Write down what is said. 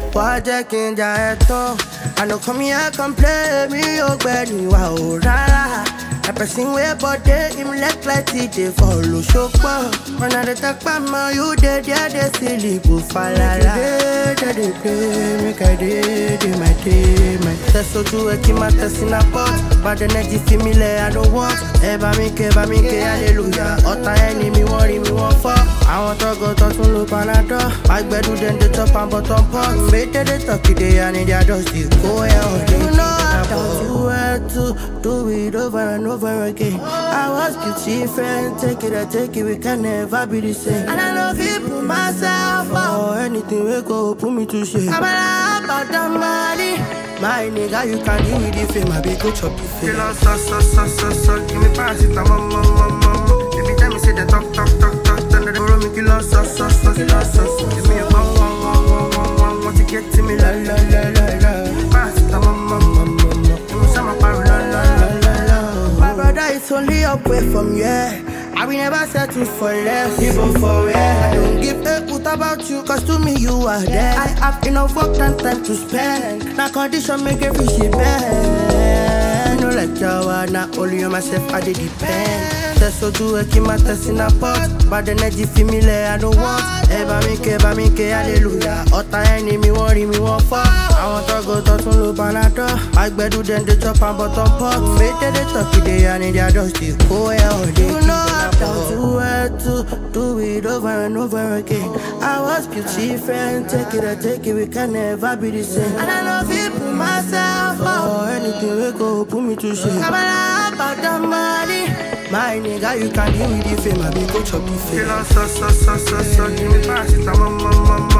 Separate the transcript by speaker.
Speaker 1: Why King Jaeto? I know come here, come play me, oh, Benny, wow, rara. A person way, but they him like TJ follow shopper. When I talk about my, you dead, yeah, they silly, bufala. They play, make I did, my day, my test so do a kima test in a pot. But the next female, I don't want. Eba me, hallelujah. Ota enemy, worry me, one for. I want to go to look Panado. I better than the top and bottom part. Made the talk today, I need your dusty. Go ahead, you know, I thought you had to do it over and over again. I was guilty, friend. Take it, we can never be the same. And I love you, put myself out. Anything we go, put me to shame. I'm about the money. My nigga, you can deal with the fame. I be go chop the fame. So. Give me pass it, mama. Every time you say the talk. Then the borrow me kilo so. Give me a one. Want to get to me la. Pass it, mama. You say my power la. My brother, it's only up way from here. I will never settle for less. Even for it. I don't give a hoot about you, cause to me you are there. I have enough work and time to spend. Now condition make every shit bad. No like Jawa, not only on myself, I did depend. Test so do a kima test in a pot. But the energy female, I don't want. Eba me, hallelujah. Ota enemy, worry me, one for. I want to go to look Panado. I better than the top and bottom part. Made the talk today, I need your dusty. Go ahead, you know. I thought you had to do it over and over again. I was guilty, friend. Take it, we can never be the same. And I love you, put myself out. Anything we go, put me to shame. I'm about the money. My nigga, you can deal with the fame. I be go chop the fame. So. Give me pass it, mama.